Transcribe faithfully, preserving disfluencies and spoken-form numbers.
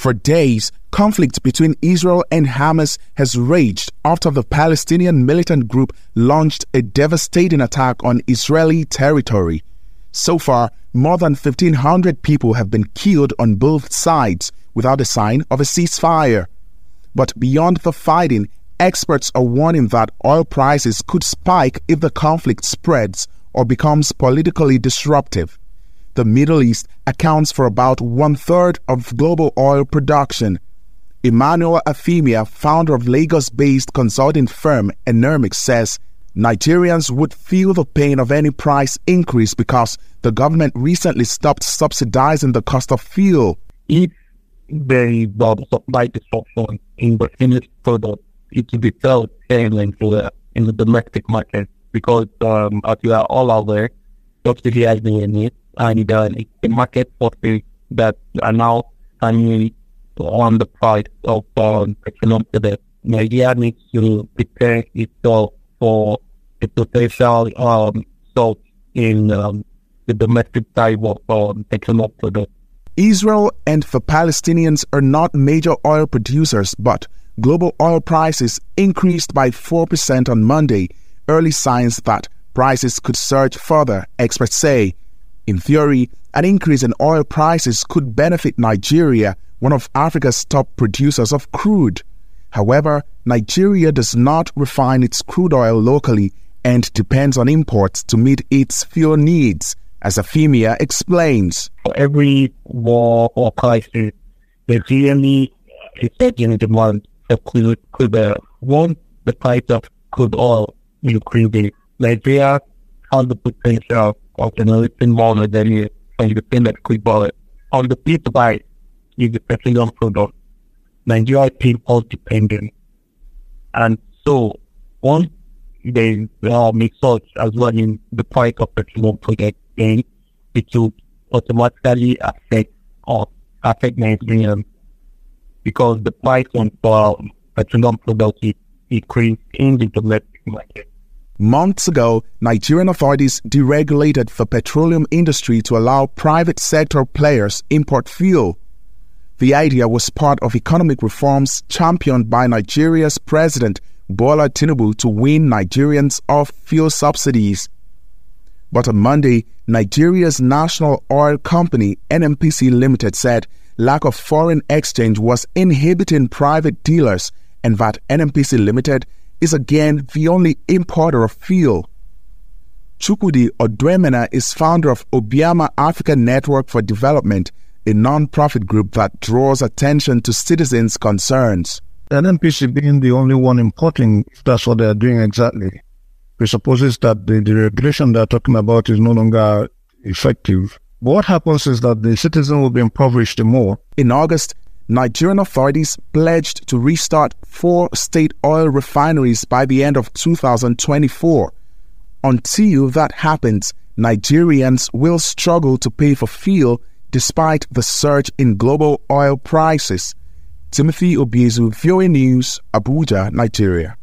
For days, conflict between Israel and Hamas has raged after the Palestinian militant group launched a devastating attack on Israeli territory. So far, more than fifteen hundred people have been killed on both sides without a sign of a ceasefire. But beyond the fighting, experts are warning that oil prices could spike if the conflict spreads or becomes politically disruptive. The Middle East accounts for about one-third of global oil production. Emmanuel Afemia, founder of Lagos-based consulting firm Enermix, says Nigerians would feel the pain of any price increase because the government recently stopped subsidizing the cost of fuel. If there is a supply disruption in the finished product, it will be felt in the, in the domestic market because, um, as you are all aware, subsidizing in it, and uh, the market forces that are now coming on the price of um, petroleum today. Nigeria needs to prepare itself for the potential um, salt in um, the domestic side of um, petroleum products. Israel and the Palestinians are not major oil producers, but global oil prices increased by four percent on Monday, early signs that prices could surge further, experts say. In theory, an increase in oil prices could benefit Nigeria, one of Africa's top producers of crude. However, Nigeria does not refine its crude oil locally and depends on imports to meet its fuel needs, as Afemia explains. For every war or crisis, there's really a certain demand of crude oil. Once the price of crude oil increases, Nigeria has the potential of generating more revenue from the payment crude oil. On the flip side, is the petroleum product. Nigeria is import dependent. And so, once there are mixers as well in the price of petroleum products, then it will automatically affect or affect Nigeria because the price on uh, petroleum products is increased in the domestic market. Months ago, Nigerian authorities deregulated the petroleum industry to allow private sector players import fuel. The idea was part of economic reforms championed by Nigeria's President Bola Tinubu to wean Nigerians off fuel subsidies. But on Monday, Nigeria's national oil company N N P C Limited said lack of foreign exchange was inhibiting private dealers and that N N P C Limited is again the only importer of fuel. Chukwudi Odwemena is founder of Obiama African Network for Development, a non-profit group that draws attention to citizens' concerns. N N P C being the only one importing, that's what they're doing exactly, presupposes that the, the regulation they're talking about is no longer effective. But what happens is that the citizen will be impoverished more. In August, Nigerian authorities pledged to restart four state oil refineries by the end of two thousand twenty-four. Until that happens, Nigerians will struggle to pay for fuel despite the surge in global oil prices. Timothy Obiezu, V O A News, Abuja, Nigeria.